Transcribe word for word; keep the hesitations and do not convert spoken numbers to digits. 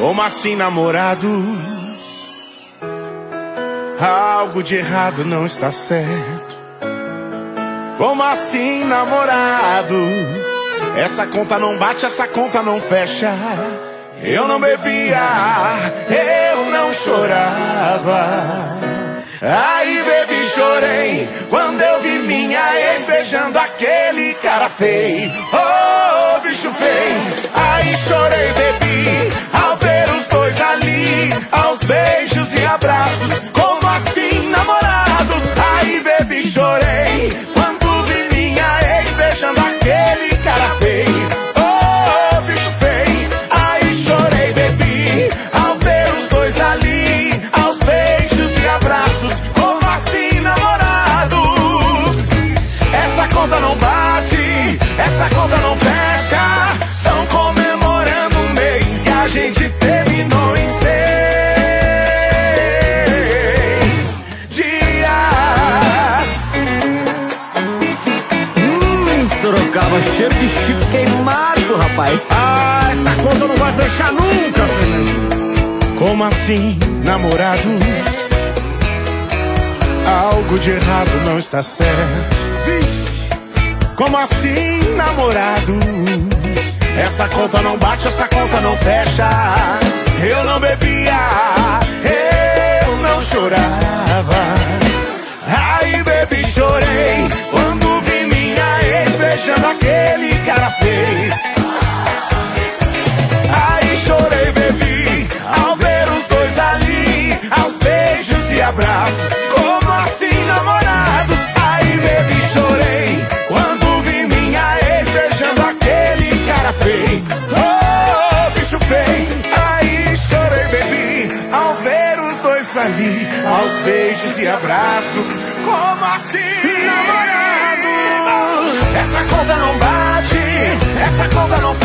Como assim, namorados? Algo de errado não está certo. Como assim, namorados? Essa conta não bate, essa conta não fecha. Eu não bebia, eu não chorava. Aí bebi, chorei quando eu vi minha ex beijando aquele cara feio. Oh, bicho feio. Aí chorei, bebi, ao ver os dois ali, aos beijos e abraços. Como assim, namorados? Aí bebi, chorei quando vi minha ex beijando aquele cara feio. Oh, bicho feio. Aí chorei, bebi, ao ver os dois ali, aos beijos e abraços. Como assim, namorados? Essa conta não bate, essa conta não fecha. Estão comemorando um mês que a gente terminou em seis dias. Hum, Sorocaba, cheiro de chifre queimado, rapaz. Ah, essa conta não vai fechar nunca, Fernando. Como assim, namorados? Algo de errado não está certo. Como assim, namorados? Essa conta não bate, essa conta não fecha. Eu não bebia, eu não chorava. Aí bebi, chorei quando vi minha ex beijando aquele cara feio. Aí chorei, bebi, ao ver os dois ali, aos beijos e abraços. Como assim, namorados? Aí bebi, chorei quando vi minha ex beijando aquele cara feio. Oh, bicho feio. Aí chorei, bebi, ao ver os dois ali, aos beijos e abraços. Como assim, namorados? Essa conta não bate, essa conta não